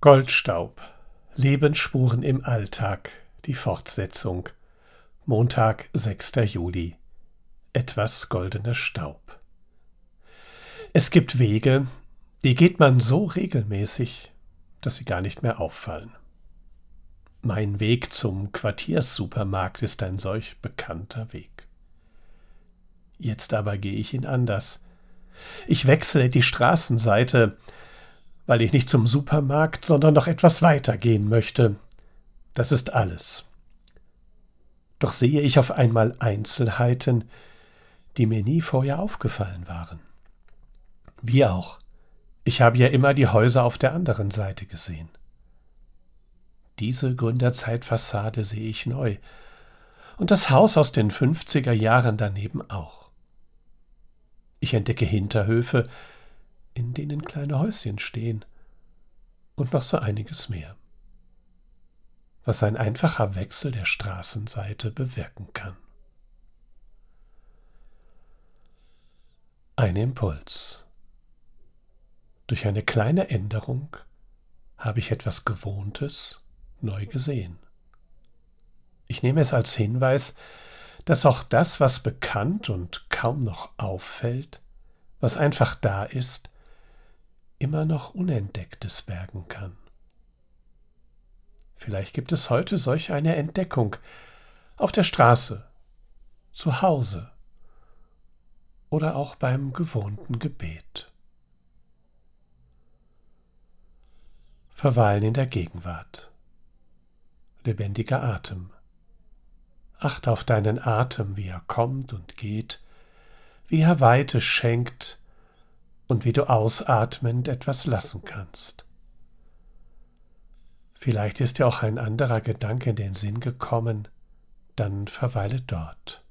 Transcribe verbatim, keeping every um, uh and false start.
Goldstaub. Lebensspuren im Alltag. Die Fortsetzung. Montag, sechster Juli. Etwas goldener Staub. Es gibt Wege, die geht man so regelmäßig, dass sie gar nicht mehr auffallen. Mein Weg zum Quartierssupermarkt ist ein solch bekannter Weg. Jetzt aber gehe ich ihn anders. Ich wechsle die Straßenseite, weil ich nicht zum Supermarkt, sondern noch etwas weiter gehen möchte. Das ist alles. Doch sehe ich auf einmal Einzelheiten, die mir nie vorher aufgefallen waren. Wie auch. Ich habe ja immer die Häuser auf der anderen Seite gesehen. Diese Gründerzeitfassade sehe ich neu. Und das Haus aus den fünfziger Jahren daneben auch. Ich entdecke Hinterhöfe, in denen kleine Häuschen stehen. Und noch so einiges mehr. Was ein einfacher Wechsel der Straßenseite bewirken kann. Ein Impuls. Durch eine kleine Änderung habe ich etwas Gewohntes neu gesehen. Ich nehme es als Hinweis, dass auch das, was bekannt und kaum noch auffällt, was einfach da ist, immer noch Unentdecktes bergen kann. Vielleicht gibt es heute solch eine Entdeckung auf der Straße, zu Hause oder auch beim gewohnten Gebet. Verweilen in der Gegenwart. Lebendiger Atem. Acht auf deinen Atem, wie er kommt und geht, wie er Weite schenkt und wie du ausatmend etwas lassen kannst. Vielleicht ist dir auch ein anderer Gedanke in den Sinn gekommen, dann verweile dort.